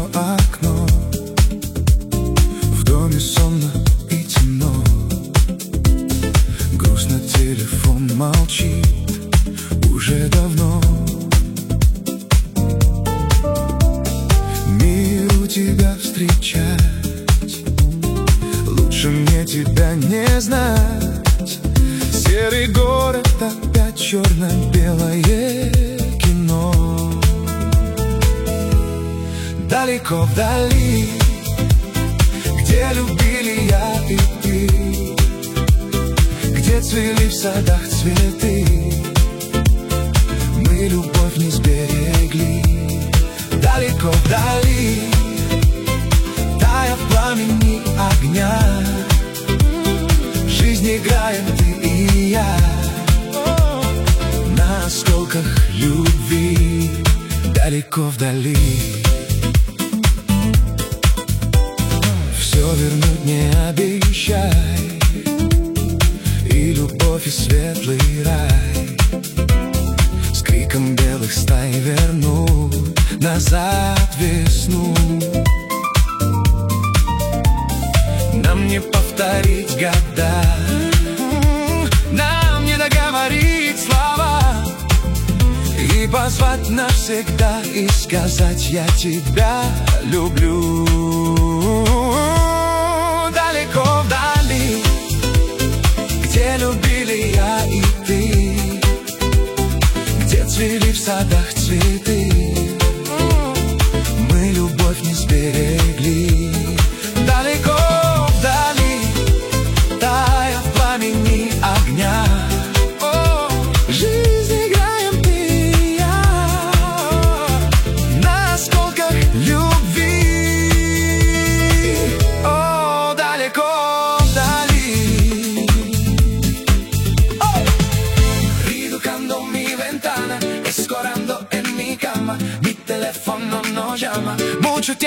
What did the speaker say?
мое окно. В доме сонно и темно. Грустно телефон молчит уже давно. Миру тебя встречать, лучше мне тебя не знать. Серый город, опять черно-белое кино. Далеко вдали, где любили я и ты, где цвели в садах цветы, мы любовь не сберегли. Далеко вдали, тая в пламени огня, жизнь играем ты и я на осколках любви. Далеко вдали, все вернуть не обещай, и любовь, и светлый рай с криком белых стай вернут назад весну. Нам не повторить года, нам не договорить слова и позвать навсегда и сказать: я тебя люблю. Далеко вдали, где любили я и ты, где цвели в садах цветы, мы любовь не сберегли. Далеко вдали, тая в пламени огня, жизнь играем ты и я на осколках любви. О, далеко vdali. Riducando mi ventana, scorando en mi cama, mi telefono no llama. Mucho